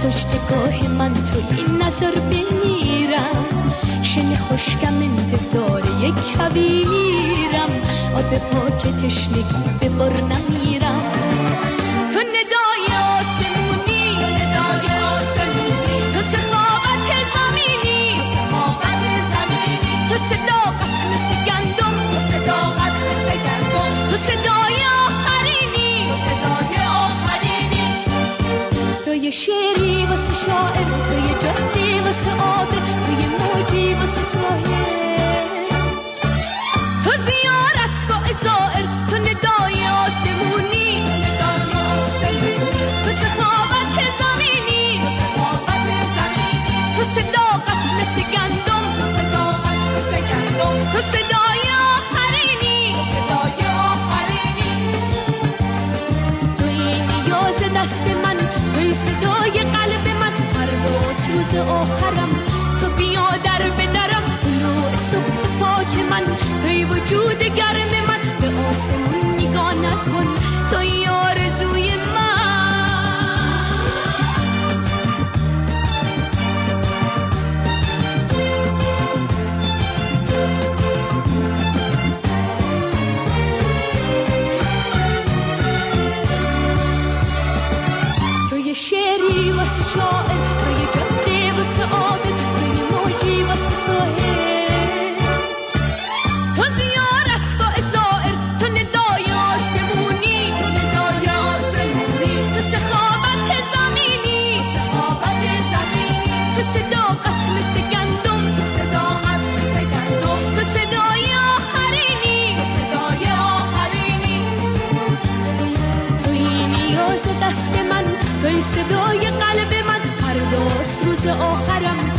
پشتگاه من تو این نظر بمیرم، شن خشکم انتظار یک کویرم، آب پاک تشنگی به بر نمیرم. تو ندای آسمونی، تو سخاوت زمینی، تو صداقت مثل گندم، تو صدای آخرینی، تو یه شعری واسه شاعر، تو یه جادی واسه عابر، تو یه موجی واسه ساحل، تو زیارتگاه زائر، تو ندای آسمونی، تو سخاوت زمینی، تو صداقت مثل گندم، تو صدای آخرینی، توی نیاز دست من، توی صدای قلب من، فرداست روز آخرم، تو بیا در به درم، طلوع صبح پاک من، توی وجود گرم من، به آسمون نگاه نکن، توی آرزوی من. توی شعری واسه شاعر، توی جاده واسه عابر، توی موجی واسه ساحل، تو زیارتگاه زائر، تو ندای آسمونی، تو سخاوت زمینی، تو صداقت مثل گندم، تو صدای آخرینی، توی نیاز دست من، توی صدای قلب من، فرداست روز آخرم،